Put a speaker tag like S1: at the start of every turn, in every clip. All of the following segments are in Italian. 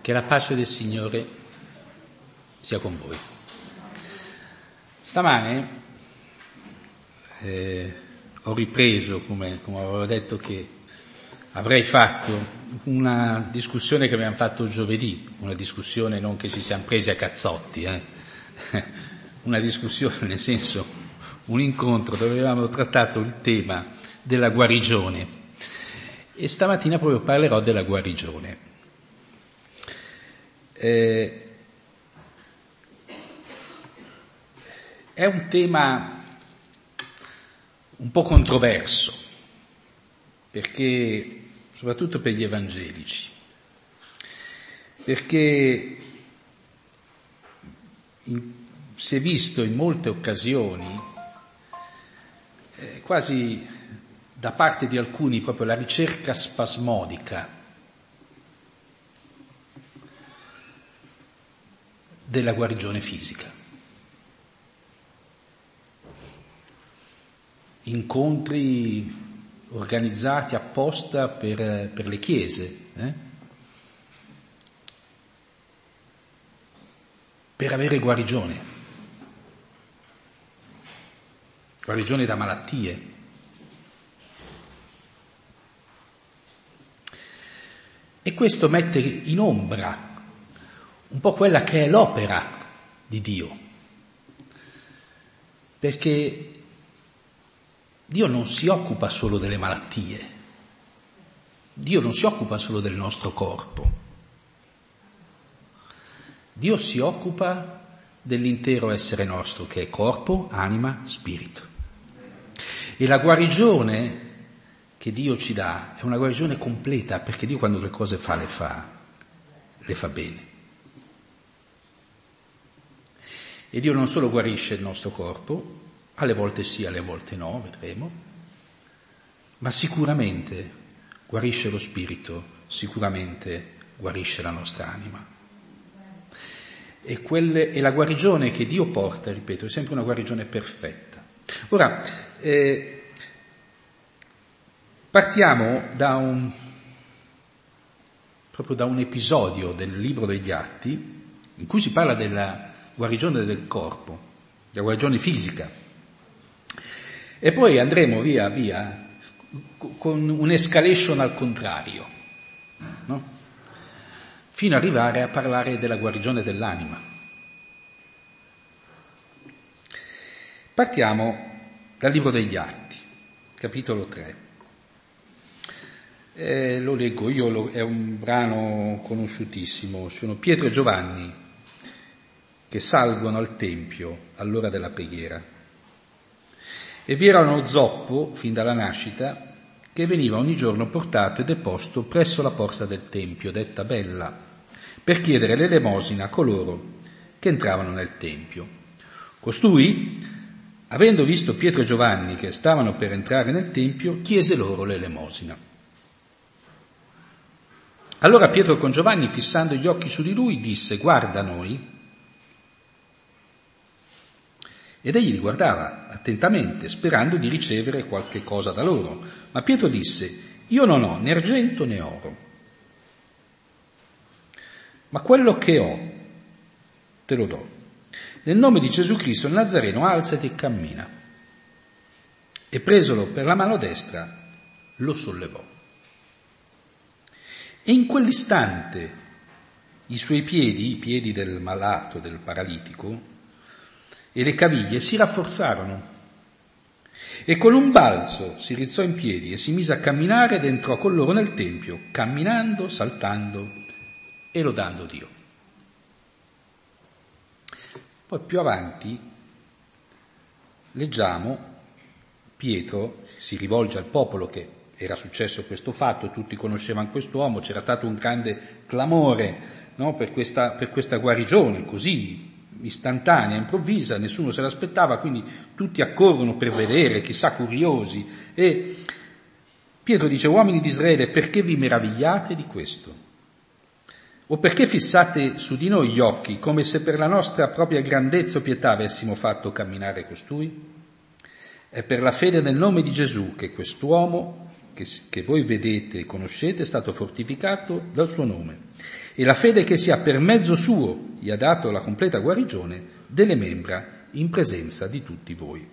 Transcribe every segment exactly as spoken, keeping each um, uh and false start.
S1: Che la pace del Signore sia con voi. Stamane eh, ho ripreso, come, come avevo detto che avrei fatto, una discussione che abbiamo fatto giovedì, una discussione non che ci siamo presi a cazzotti, eh. una discussione nel senso, un incontro dove avevamo trattato il tema della guarigione. E stamattina proprio parlerò della guarigione. Eh, è un tema un po' controverso, perché soprattutto per gli evangelici, perché in, si è visto in molte occasioni, eh, quasi da parte di alcuni, proprio la ricerca spasmodica della guarigione fisica. Incontri organizzati apposta per, per le chiese, eh? per avere guarigione, guarigione da malattie. E questo mette in ombra un po' quella che è l'opera di Dio, perché Dio non si occupa solo delle malattie, Dio non si occupa solo del nostro corpo, Dio si occupa dell'intero essere nostro, che è corpo, anima, spirito. E la guarigione che Dio ci dà è una guarigione completa, perché Dio quando le cose fa, le fa, le fa bene. E Dio non solo guarisce il nostro corpo, alle volte sì, alle volte no, vedremo, ma sicuramente guarisce lo spirito, sicuramente guarisce la nostra anima. E, quelle, e la guarigione che Dio porta, ripeto, è sempre una guarigione perfetta. Ora, eh, partiamo da un, proprio da un episodio del libro degli Atti, in cui si parla della guarigione del corpo, della guarigione fisica. E poi andremo via via con un'escalation al contrario, no? Fino ad arrivare a parlare della guarigione dell'anima. Partiamo dal libro degli Atti, capitolo tre. Eh, lo leggo io, lo, è un brano conosciutissimo, sono Pietro e Giovanni che salgono al Tempio all'ora della preghiera. E vi era uno zoppo, fin dalla nascita, che veniva ogni giorno portato e deposto presso la porta del Tempio, detta Bella, per chiedere l'elemosina a coloro che entravano nel Tempio. Costui, avendo visto Pietro e Giovanni che stavano per entrare nel Tempio, chiese loro l'elemosina. Allora Pietro con Giovanni, fissando gli occhi su di lui, disse: guarda noi. Ed egli li guardava attentamente, sperando di ricevere qualche cosa da loro. Ma Pietro disse: io non ho né argento né oro, ma quello che ho te lo do. Nel nome di Gesù Cristo il Nazareno, alzati e cammina. E presolo per la mano destra lo sollevò. E in quell'istante i suoi piedi, i piedi del malato, del paralitico, e le caviglie si rafforzarono, e con un balzo si rizzò in piedi e si mise a camminare ed entrò con loro nel Tempio, camminando, saltando e lodando Dio. Poi più avanti leggiamo Pietro si rivolge al popolo, che era successo questo fatto, tutti conoscevano quest'uomo, c'era stato un grande clamore, no, per questa, per questa guarigione così istantanea, improvvisa, nessuno se l'aspettava, quindi tutti accorrono per vedere, chissà, curiosi. E Pietro dice: uomini di Israele, perché vi meravigliate di questo? O perché fissate su di noi gli occhi, come se per la nostra propria grandezza o pietà avessimo fatto camminare costui? È per la fede nel nome di Gesù che quest'uomo che, che voi vedete e conoscete è stato fortificato dal suo nome, e la fede che si ha per mezzo suo gli ha dato la completa guarigione delle membra in presenza di tutti voi.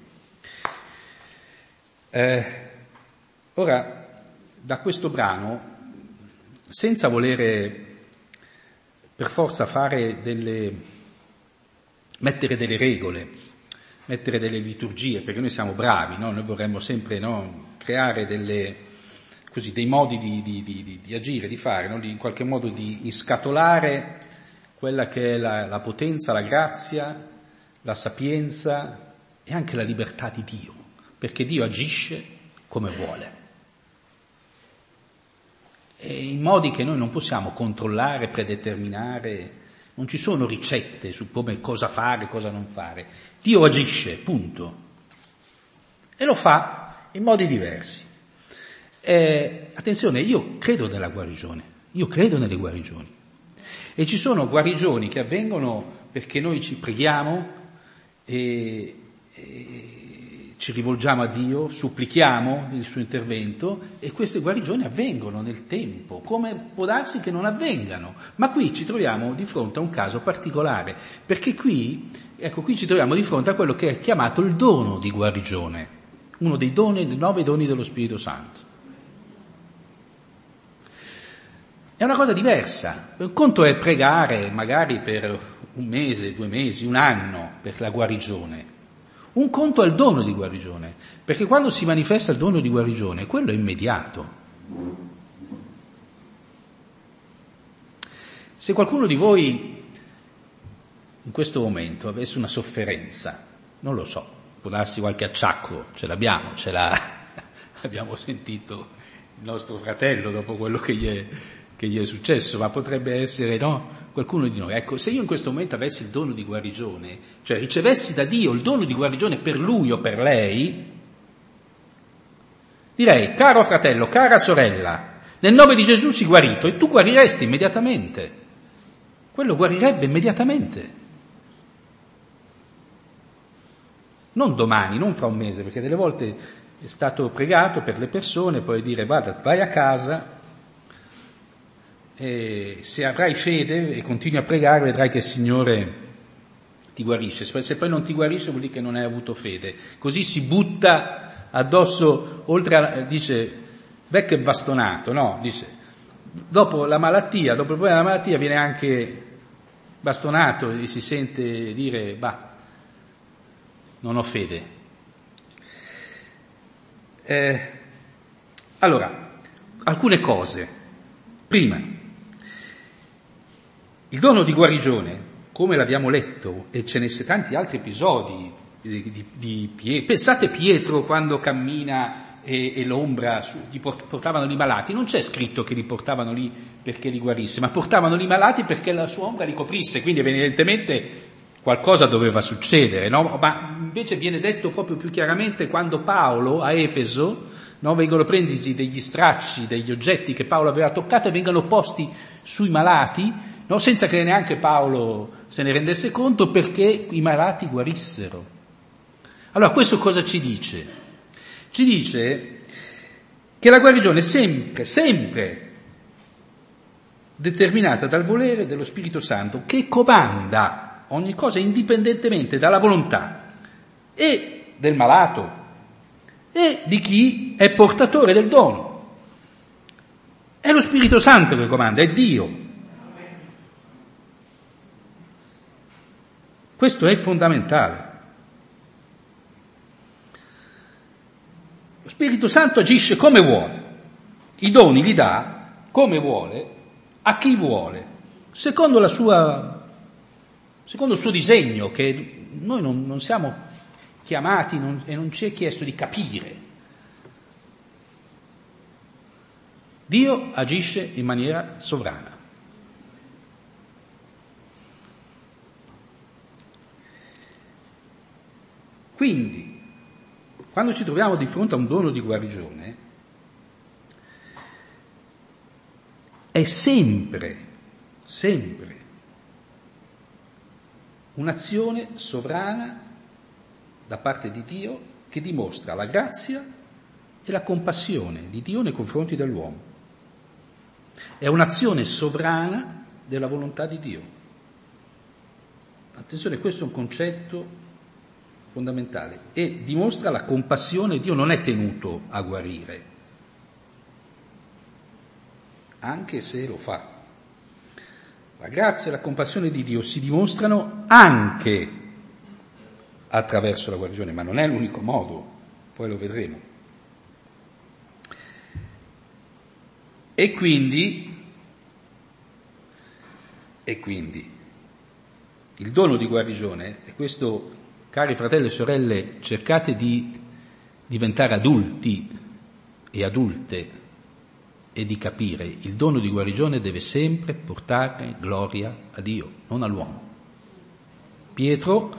S1: Eh, ora, da questo brano, senza volere per forza fare delle, mettere delle regole, mettere delle liturgie, perché noi siamo bravi, no? Noi vorremmo sempre, no? creare delle, così, dei modi di, di, di, di agire, di fare, no? Di, in qualche modo di iscatolare quella che è la, la potenza, la grazia, la sapienza e anche la libertà di Dio, perché Dio agisce come vuole. E in modi che noi non possiamo controllare, predeterminare, non ci sono ricette su come cosa fare, cosa non fare. Dio agisce, punto. E lo fa in modi diversi. Eh, attenzione, io credo nella guarigione, io credo nelle guarigioni. E ci sono guarigioni che avvengono perché noi ci preghiamo e, e ci rivolgiamo a Dio, supplichiamo il suo intervento e queste guarigioni avvengono nel tempo, come può darsi che non avvengano. Ma qui ci troviamo di fronte a un caso particolare, perché qui, ecco, qui ci troviamo di fronte a quello che è chiamato il dono di guarigione, uno dei doni, dei nove doni dello Spirito Santo. È una cosa diversa. Un conto è pregare magari per un mese, due mesi, un anno per la guarigione. Un conto è il dono di guarigione, perché quando si manifesta il dono di guarigione, quello è immediato. Se qualcuno di voi in questo momento avesse una sofferenza, non lo so, può darsi qualche acciacco, ce l'abbiamo, ce l'ha, abbiamo sentito il nostro fratello dopo quello che gli è, che gli è successo, ma potrebbe essere, no? Qualcuno di noi. Ecco, se io in questo momento avessi il dono di guarigione, cioè ricevessi da Dio il dono di guarigione per lui o per lei, direi, caro fratello, cara sorella, nel nome di Gesù si guarito, e tu guariresti immediatamente. Quello guarirebbe immediatamente. Non domani, non fra un mese, perché delle volte è stato pregato per le persone, poi dire, vada, vai a casa, e se avrai fede e continui a pregare vedrai che il Signore ti guarisce. Se poi non ti guarisce vuol dire che non hai avuto fede. Così si butta addosso, oltre a, dice, vecchio e bastonato, no? Dice, dopo la malattia, dopo il problema della malattia viene anche bastonato e si sente dire, bah, non ho fede. Eh, allora, alcune cose. Prima, il dono di guarigione, come l'abbiamo letto, e ce ne sono tanti altri episodi di, di, di Pietro. Pensate Pietro quando cammina e, e l'ombra, su, gli portavano lì malati, non c'è scritto che li portavano lì perché li guarisse, ma portavano lì malati perché la sua ombra li coprisse, quindi evidentemente qualcosa doveva succedere, no? Ma invece viene detto proprio più chiaramente quando Paolo a Efeso, no, vengono presi degli stracci, degli oggetti che Paolo aveva toccato e vengono posti sui malati, no, senza che neanche Paolo se ne rendesse conto, perché i malati guarissero. Allora questo cosa ci dice? Ci dice che la guarigione è sempre, sempre determinata dal volere dello Spirito Santo, che comanda ogni cosa indipendentemente dalla volontà e del malato e di chi è portatore del dono. È lo Spirito Santo che comanda, è Dio. Questo è fondamentale. Lo Spirito Santo agisce come vuole, i doni li dà come vuole, a chi vuole, secondo la sua, secondo il suo disegno, che noi non, non siamo chiamati non, e non ci è chiesto di capire. Dio agisce in maniera sovrana. Quindi, quando ci troviamo di fronte a un dono di guarigione, è sempre, sempre un'azione sovrana da parte di Dio che dimostra la grazia è la compassione di Dio nei confronti dell'uomo. È un'azione sovrana della volontà di Dio. Attenzione, questo è un concetto fondamentale e dimostra la compassione. Dio non è tenuto a guarire, anche se lo fa. La grazia e la compassione di Dio si dimostrano anche attraverso la guarigione, ma non è l'unico modo, poi lo vedremo. E quindi, e quindi, il dono di guarigione, e questo, cari fratelli e sorelle, cercate di diventare adulti e adulte e di capire, il dono di guarigione deve sempre portare gloria a Dio, non all'uomo. Pietro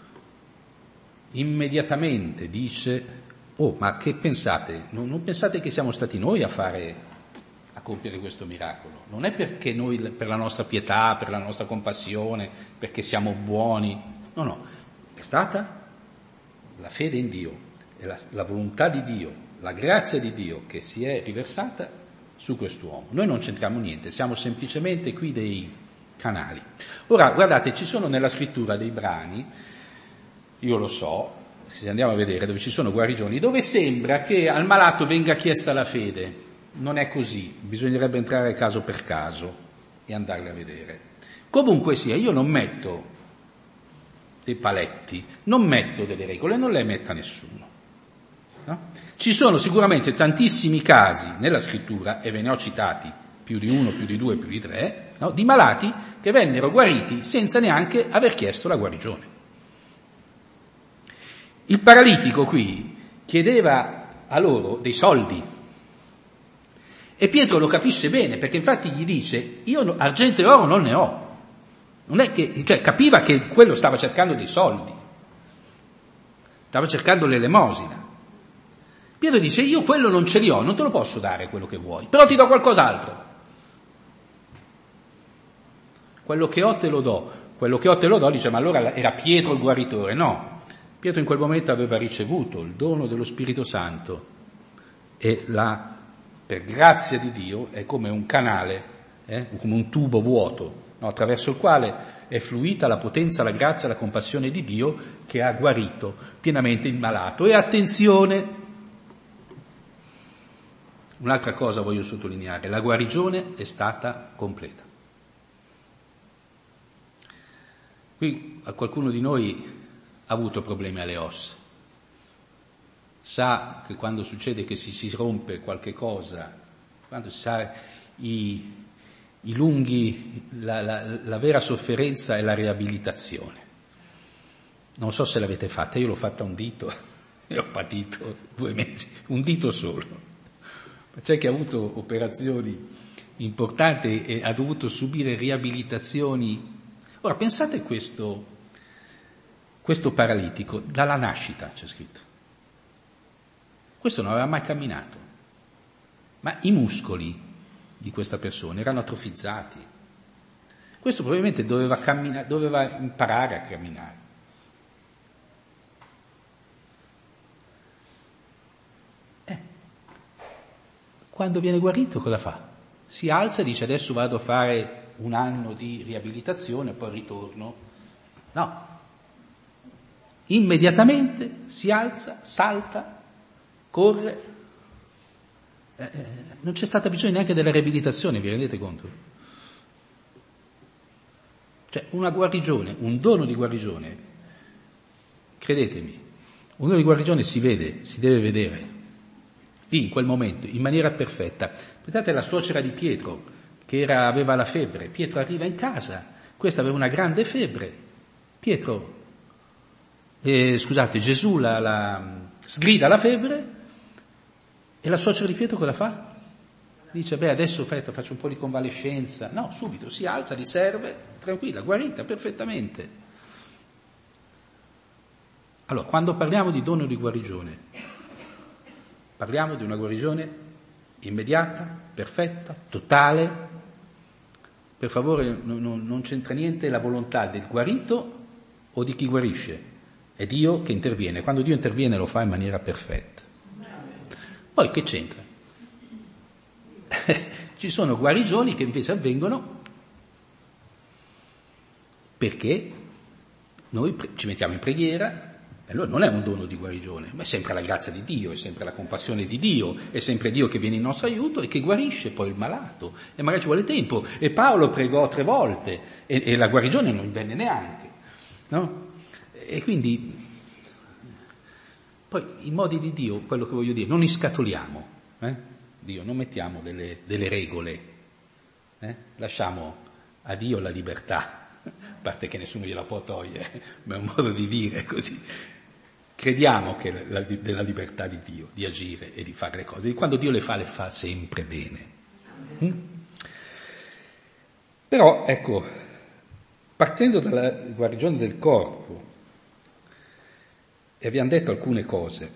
S1: immediatamente dice: oh, ma che pensate? Non, non pensate che siamo stati noi a fare, a compiere questo miracolo? Non è perché noi, per la nostra pietà, per la nostra compassione, perché siamo buoni, no, no, è stata la fede in Dio, è la, la volontà di Dio, la grazia di Dio che si è riversata su quest'uomo. Noi non c'entriamo niente, siamo semplicemente qui dei canali. Ora, guardate, ci sono nella scrittura dei brani, io lo so, se andiamo a vedere dove ci sono guarigioni, dove sembra che al malato venga chiesta la fede. Non è così, bisognerebbe entrare caso per caso e andarle a vedere. Comunque sia, io non metto dei paletti, non metto delle regole, non le metta nessuno. No? Ci sono sicuramente tantissimi casi nella scrittura, e ve ne ho citati più di uno, più di due, più di tre, no? Di malati che vennero guariti senza neanche aver chiesto la guarigione. Il paralitico qui chiedeva a loro dei soldi e Pietro lo capisce bene, perché infatti gli dice: io argento e oro non ne ho. Non è che, cioè, capiva che quello stava cercando dei soldi, stava cercando l'elemosina. Pietro dice: io quello non ce li ho, non te lo posso dare quello che vuoi, però ti do qualcos'altro. Quello che ho te lo do, quello che ho te lo do, dice: ma allora era Pietro il guaritore? No, Pietro in quel momento aveva ricevuto il dono dello Spirito Santo e la, per grazia di Dio, è come un canale, eh, come un tubo vuoto, no, attraverso il quale è fluita la potenza, la grazia, la compassione di Dio che ha guarito pienamente il malato. E attenzione, un'altra cosa voglio sottolineare: la guarigione è stata completa. Qui a qualcuno di noi ha avuto problemi alle ossa, sa che quando succede che si, si rompe qualche cosa, quando si sa i, i lunghi, la, la, la vera sofferenza è la riabilitazione. Non so se l'avete fatta, io l'ho fatta un dito e ho patito due mesi, un dito solo. C'è chi ha avuto operazioni importanti e ha dovuto subire riabilitazioni. Ora pensate questo, questo paralitico, dalla nascita c'è scritto. Questo non aveva mai camminato, ma i muscoli di questa persona erano atrofizzati. Questo probabilmente doveva camminare, doveva imparare a camminare. Quando viene guarito cosa fa? Si alza e dice: adesso vado a fare un anno di riabilitazione e poi ritorno. No. Immediatamente si alza, salta, corre. Eh, eh, non c'è stata bisogno neanche della riabilitazione, vi rendete conto? Cioè una guarigione, un dono di guarigione, credetemi, un dono di guarigione si vede, si deve vedere. Lì, in quel momento, in maniera perfetta. Pensate alla suocera di Pietro, che era, aveva la febbre. Pietro arriva in casa, questa aveva una grande febbre. Pietro, eh, scusate, Gesù la, la sgrida la febbre e la suocera di Pietro cosa fa? Dice: beh, adesso faccio un po' di convalescenza. No, subito, si alza, li serve, tranquilla, guarita perfettamente. Allora, quando parliamo di dono di guarigione, parliamo di una guarigione immediata, perfetta, totale. Per favore, non, non, non c'entra niente la volontà del guarito o di chi guarisce. È Dio che interviene. Quando Dio interviene lo fa in maniera perfetta. Poi che c'entra? Ci sono guarigioni che invece avvengono perché noi ci mettiamo in preghiera. E allora non è un dono di guarigione, ma è sempre la grazia di Dio, è sempre la compassione di Dio, è sempre Dio che viene in nostro aiuto e che guarisce poi il malato. E magari ci vuole tempo. E Paolo pregò tre volte e, e la guarigione non venne neanche, no? E quindi, poi i modi di Dio, quello che voglio dire, non iscatoliamo, eh? Dio, non mettiamo delle, delle regole, eh? Lasciamo a Dio la libertà, a parte che nessuno gliela può togliere, ma è un modo di dire così. Crediamo che la, della libertà di Dio, di agire e di fare le cose. E quando Dio le fa, le fa sempre bene. Mm? Però, ecco, partendo dalla guarigione del corpo, e abbiamo detto alcune cose,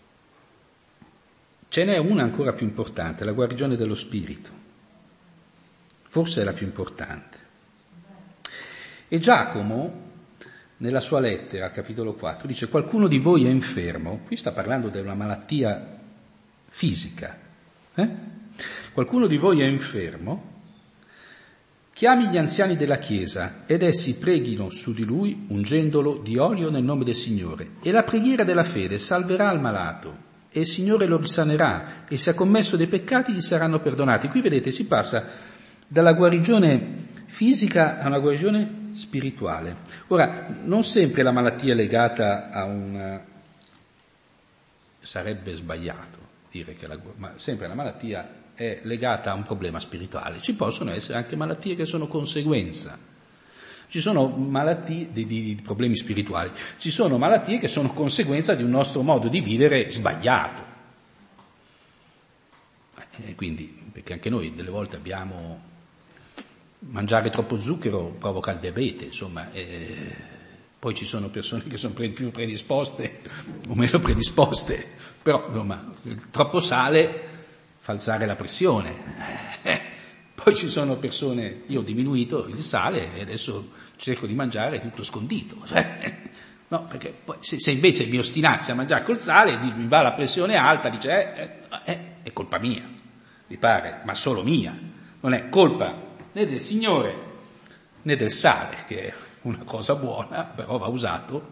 S1: ce n'è una ancora più importante, la guarigione dello spirito. Forse è la più importante. E Giacomo, nella sua lettera, capitolo quattro, dice: qualcuno di voi è infermo, qui sta parlando di una malattia fisica, eh? Qualcuno di voi è infermo, chiami gli anziani della Chiesa ed essi preghino su di lui ungendolo di olio nel nome del Signore, e la preghiera della fede salverà il malato e il Signore lo risanerà, e se ha commesso dei peccati gli saranno perdonati. Qui vedete, si passa dalla guarigione fisica a una guarigione spirituale. Ora, non sempre la malattia è legata a un... sarebbe sbagliato dire che la... ma sempre la malattia è legata a un problema spirituale. Ci possono essere anche malattie che sono conseguenza. Ci sono malattie di, di, di problemi spirituali, ci sono malattie che sono conseguenza di un nostro modo di vivere sbagliato. E quindi, perché anche noi delle volte abbiamo... mangiare troppo zucchero provoca il diabete, insomma, eh, poi ci sono persone che sono pre- più predisposte o meno predisposte, però insomma, il troppo sale fa alzare la pressione, eh, poi ci sono persone, io ho diminuito il sale e adesso cerco di mangiare tutto scondito, cioè, no, perché poi se, se invece mi ostinassi a mangiare col sale mi va la pressione alta, dice eh, eh, è colpa mia, mi pare, ma solo mia, non è colpa né del Signore né del sale, che è una cosa buona, però va usato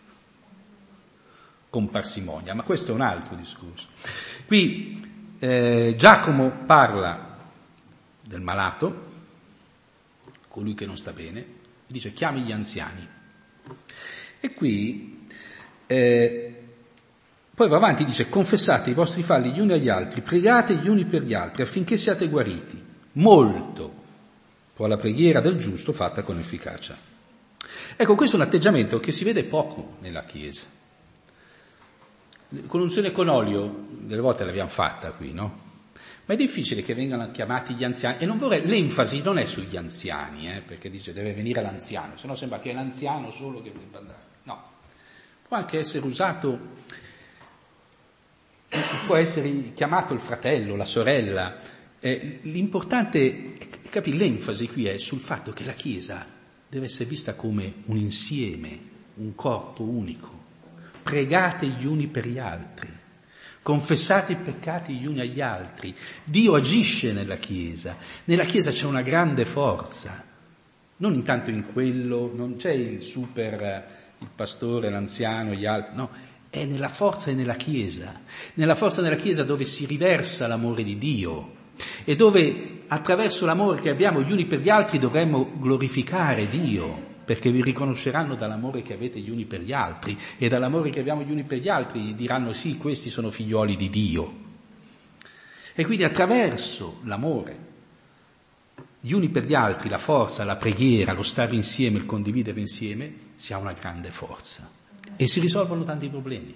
S1: con parsimonia. Ma questo è un altro discorso. Qui eh, Giacomo parla del malato, colui che non sta bene, dice chiami gli anziani. E qui eh, poi va avanti, dice confessate i vostri falli gli uni agli altri, pregate gli uni per gli altri affinché siate guariti. Molto può la preghiera del giusto fatta con efficacia. Ecco, questo è un atteggiamento che si vede poco nella Chiesa. Con unzione con olio, delle volte l'abbiamo fatta qui, no? Ma è difficile che vengano chiamati gli anziani, e non vorrei, l'enfasi non è sugli anziani, eh, perché dice deve venire l'anziano, se no sembra che è l'anziano solo che deve andare. No, può anche essere usato, può essere chiamato il fratello, la sorella. Eh, l'importante, capi, l'enfasi qui è sul fatto che la Chiesa deve essere vista come un insieme, un corpo unico. Pregate gli uni per gli altri, confessate i peccati gli uni agli altri. Dio agisce nella Chiesa, nella Chiesa c'è una grande forza, non intanto in quello, non c'è il super, il pastore, l'anziano, gli altri, no, è nella forza e nella Chiesa, nella forza nella Chiesa dove si riversa l'amore di Dio e dove attraverso l'amore che abbiamo gli uni per gli altri dovremmo glorificare Dio, perché vi riconosceranno dall'amore che avete gli uni per gli altri, e dall'amore che abbiamo gli uni per gli altri diranno sì, questi sono figlioli di Dio. E quindi attraverso l'amore, gli uni per gli altri, la forza, la preghiera, lo stare insieme, il condividere insieme, si ha una grande forza e si risolvono tanti problemi.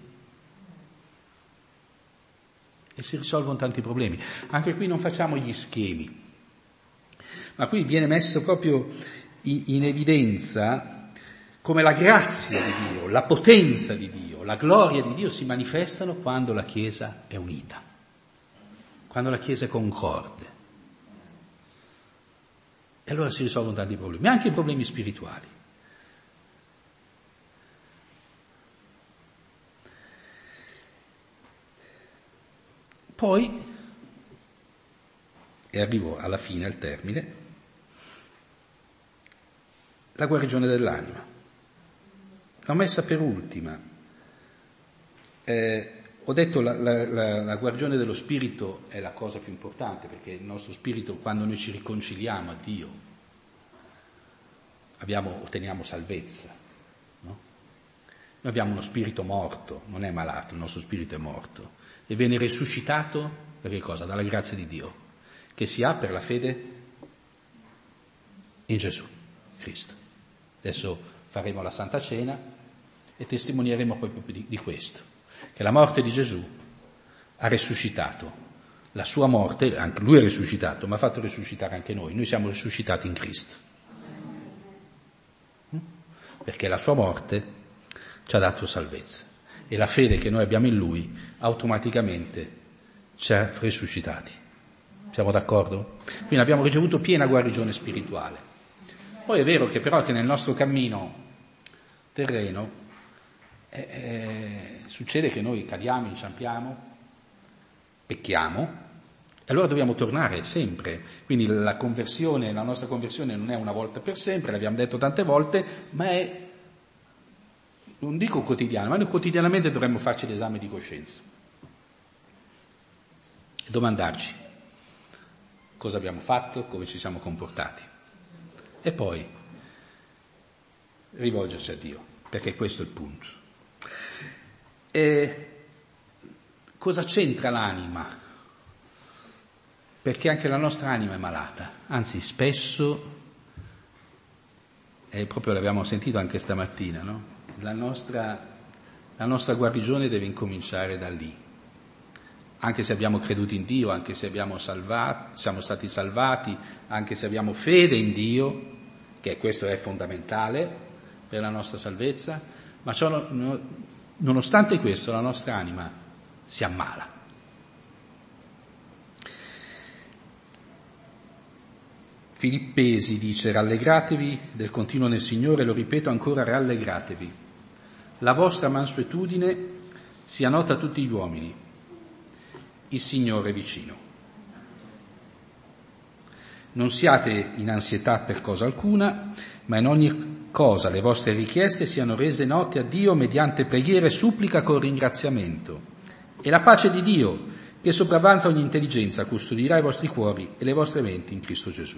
S1: E si risolvono tanti problemi. Anche qui non facciamo gli schemi, ma qui viene messo proprio in evidenza come la grazia di Dio, la potenza di Dio, la gloria di Dio si manifestano quando la Chiesa è unita, quando la Chiesa è concorde. E allora si risolvono tanti problemi, anche i problemi spirituali. Poi, e arrivo alla fine, al termine, la guarigione dell'anima. L'ho messa per ultima. Eh, ho detto la, la, la, la guarigione dello spirito è la cosa più importante, perché il nostro spirito, quando noi ci riconciliamo a Dio, abbiamo, otteniamo salvezza. No? Noi abbiamo uno spirito morto, non è malato, il nostro spirito è morto. E viene risuscitato, da che cosa? Dalla grazia di Dio, che si ha per la fede in Gesù Cristo. Adesso faremo la Santa Cena e testimonieremo proprio di, di questo, che la morte di Gesù ha risuscitato, la sua morte, anche lui è risuscitato, ma ha fatto risuscitare anche noi, noi siamo risuscitati in Cristo, perché la sua morte ci ha dato salvezza. E la fede che noi abbiamo in Lui automaticamente ci ha risuscitati. Siamo d'accordo? Quindi abbiamo ricevuto piena guarigione spirituale. Poi è vero che però che nel nostro cammino terreno eh, eh, succede che noi cadiamo, inciampiamo, pecchiamo, e allora dobbiamo tornare sempre. Quindi la conversione, la nostra conversione non è una volta per sempre, l'abbiamo detto tante volte, ma è, non dico quotidiano, ma noi quotidianamente dovremmo farci l'esame di coscienza e domandarci cosa abbiamo fatto, come ci siamo comportati e poi rivolgerci a Dio, perché questo è il punto. E cosa c'entra l'anima? Perché anche la nostra anima è malata, anzi spesso, e proprio l'abbiamo sentito anche stamattina, no? La nostra, la nostra guarigione deve incominciare da lì. Anche se abbiamo creduto in Dio, anche se abbiamo salvati, siamo stati salvati, anche se abbiamo fede in Dio, che questo è fondamentale per la nostra salvezza, ma ciò, nonostante questo la nostra anima si ammala. Filippesi dice: rallegratevi del continuo nel Signore, lo ripeto ancora, rallegratevi. La vostra mansuetudine sia nota a tutti gli uomini. Il Signore è vicino. Non siate in ansietà per cosa alcuna, ma in ogni cosa le vostre richieste siano rese note a Dio mediante preghiera e supplica con ringraziamento. E la pace di Dio, che sopravvanza ogni intelligenza, custodirà i vostri cuori e le vostre menti in Cristo Gesù.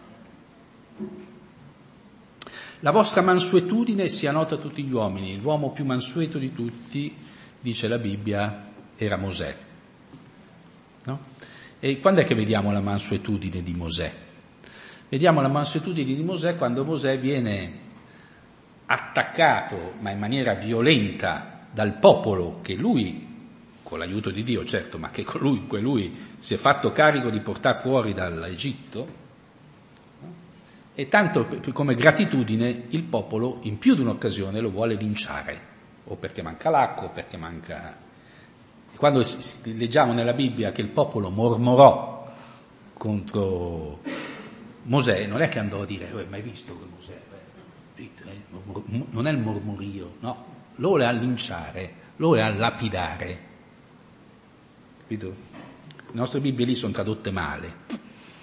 S1: La vostra mansuetudine sia nota a tutti gli uomini. L'uomo più mansueto di tutti, dice la Bibbia, era Mosè. No? E quando è che vediamo la mansuetudine di Mosè? Vediamo la mansuetudine di Mosè quando Mosè viene attaccato, ma in maniera violenta, dal popolo che lui, con l'aiuto di Dio certo, ma che con lui, che lui si è fatto carico di portare fuori dall'Egitto. E tanto come gratitudine il popolo in più di un'occasione lo vuole linciare, o perché manca l'acqua, o perché manca... Quando leggiamo nella Bibbia che il popolo mormorò contro Mosè, non è che andò a dire, oh, mai visto quel Mosè? Non è il mormorio, no, lo voleva linciare, lo voleva lapidare. Capito? Le nostre Bibbie lì sono tradotte male.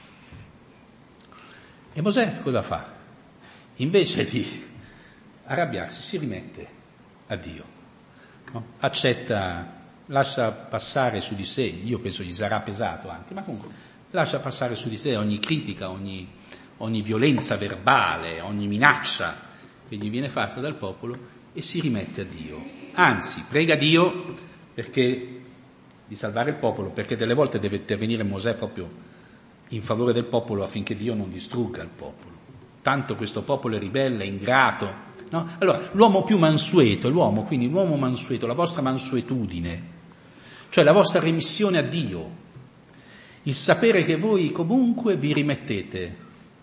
S1: E Mosè cosa fa? Invece di arrabbiarsi si rimette a Dio, no? Accetta, lascia passare su di sé, io penso gli sarà pesato anche, ma comunque lascia passare su di sé ogni critica, ogni, ogni violenza verbale, ogni minaccia che gli viene fatta dal popolo e si rimette a Dio. Anzi, prega Dio perché, di salvare il popolo, perché delle volte deve intervenire Mosè proprio in favore del popolo affinché Dio non distrugga il popolo. Tanto questo popolo è ribelle, è ingrato. No? Allora, l'uomo più mansueto, l'uomo, quindi l'uomo mansueto, la vostra mansuetudine, cioè la vostra remissione a Dio, il sapere che voi comunque vi rimettete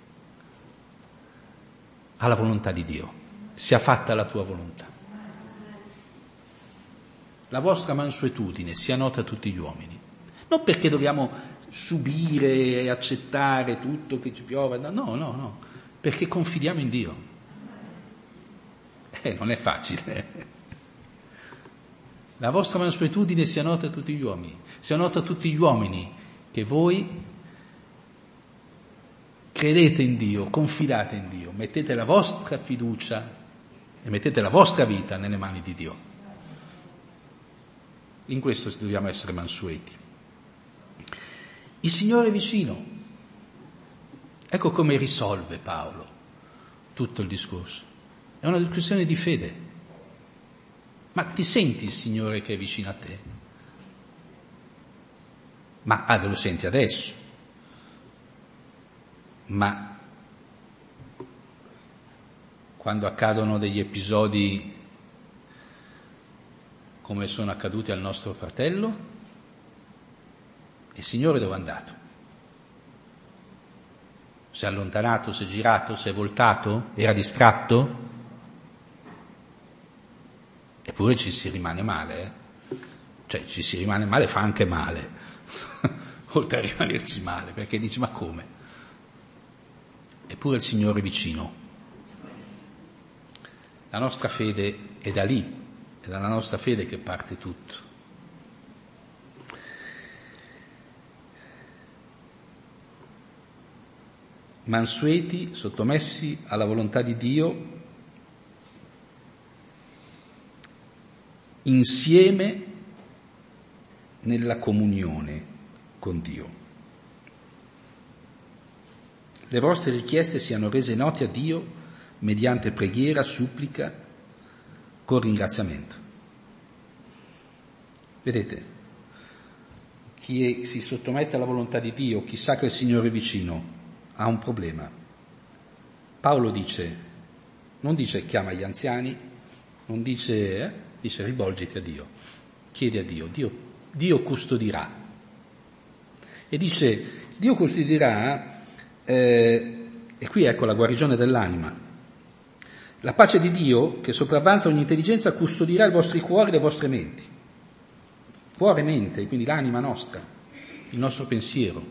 S1: alla volontà di Dio, sia fatta la tua volontà. La vostra mansuetudine sia nota a tutti gli uomini. Non perché dobbiamo subire e accettare tutto che ci piova, no, no, no, perché confidiamo in Dio. Eh, non è facile. la vostra mansuetudine sia nota a tutti gli uomini, sia nota a tutti gli uomini che voi credete in Dio, confidate in Dio, mettete la vostra fiducia e mettete la vostra vita nelle mani di Dio. In questo dobbiamo essere mansueti. Il Signore è vicino. Ecco come risolve Paolo tutto il discorso. È una questione di fede. Ma ti senti il Signore che è vicino a te? Ma ah, lo senti adesso. Ma quando accadono degli episodi come sono accaduti al nostro fratello, il Signore dove è andato? Si è allontanato, si è girato, si è voltato, era distratto? Eppure ci si rimane male, eh? Cioè ci si rimane male, fa anche male, oltre a rimanerci male, perché dici ma come? Eppure il Signore è vicino. La nostra fede è da lì, è dalla nostra fede che parte tutto. Mansueti, sottomessi alla volontà di Dio, insieme nella comunione con Dio. Le vostre richieste siano rese note a Dio mediante preghiera, supplica, con ringraziamento. Vedete, chi è, si sottomette alla volontà di Dio, chi sa che il Signore è vicino, ha un problema. Paolo dice, non dice chiama gli anziani, non dice... Eh, dice rivolgiti a Dio, chiedi a Dio, Dio, Dio custodirà. E dice, Dio custodirà, eh, e qui ecco la guarigione dell'anima. La pace di Dio, che sopravvanza ogni intelligenza, custodirà i vostri cuori e le vostre menti. Cuore e mente, quindi l'anima nostra, il nostro pensiero.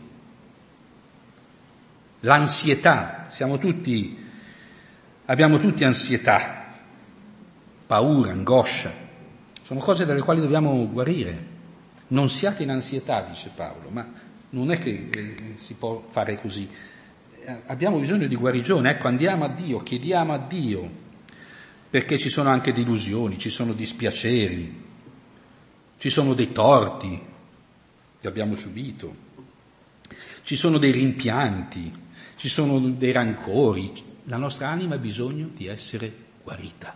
S1: L'ansietà, siamo tutti, abbiamo tutti ansietà, paura, angoscia. Sono cose dalle quali dobbiamo guarire. Non siate in ansietà, dice Paolo, ma non è che eh, si può fare così. Eh, abbiamo bisogno di guarigione, ecco, andiamo a Dio, chiediamo a Dio, perché ci sono anche delusioni, ci sono dispiaceri, ci sono dei torti che abbiamo subito, ci sono dei rimpianti, ci sono dei rancori. La nostra anima ha bisogno di essere guarita.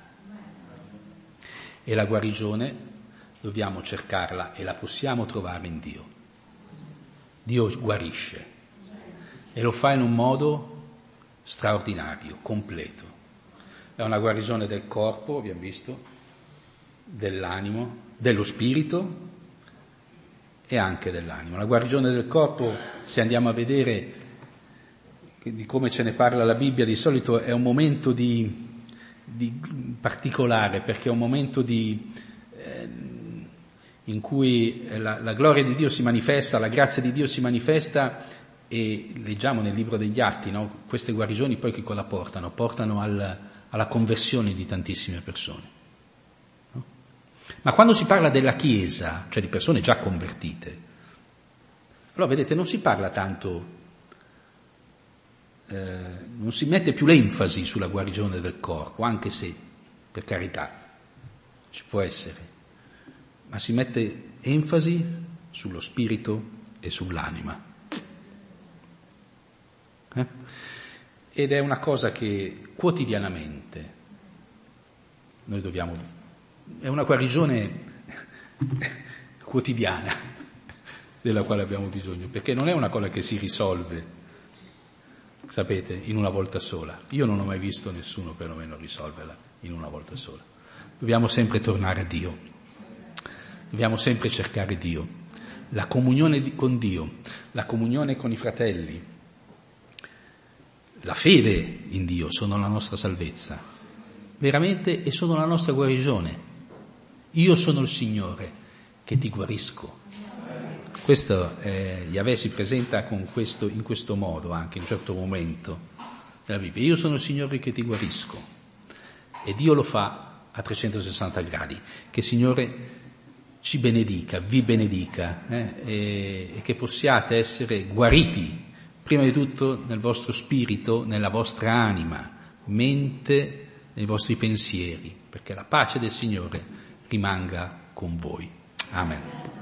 S1: E la guarigione dobbiamo cercarla e la possiamo trovare in Dio. Dio guarisce e lo fa in un modo straordinario, completo. È una guarigione del corpo, abbiamo visto, dell'animo, dello spirito e anche dell'animo. La guarigione del corpo, se andiamo a vedere di come ce ne parla la Bibbia, di solito è un momento di... di particolare, perché è un momento di, eh, in cui la, la gloria di Dio si manifesta, la grazia di Dio si manifesta, e leggiamo nel libro degli Atti, no? Queste guarigioni poi che cosa portano? Portano al, alla conversione di tantissime persone. No? Ma quando si parla della Chiesa, cioè di persone già convertite, allora vedete, non si parla tanto, Eh, non si mette più l'enfasi sulla guarigione del corpo, anche se, per carità, ci può essere, ma si mette enfasi sullo spirito e sull'anima. Eh? Ed è una cosa che quotidianamente noi dobbiamo, è una guarigione quotidiana della quale abbiamo bisogno, perché non è una cosa che si risolve, sapete, in una volta sola. Io non ho mai visto nessuno perlomeno risolverla in una volta sola. Dobbiamo sempre tornare a Dio, dobbiamo sempre cercare Dio, la comunione con Dio, la comunione con i fratelli, la fede in Dio sono la nostra salvezza, veramente, e sono la nostra guarigione. Io sono il Signore che ti guarisco. Questo eh, Yahweh si presenta con questo, in questo modo anche in un certo momento della Bibbia. Io sono il Signore che ti guarisco, e Dio lo fa a trecentosessanta gradi. Che il Signore ci benedica, vi benedica, eh, e, e che possiate essere guariti, prima di tutto nel vostro spirito, nella vostra anima, mente, nei vostri pensieri, perché la pace del Signore rimanga con voi. Amen.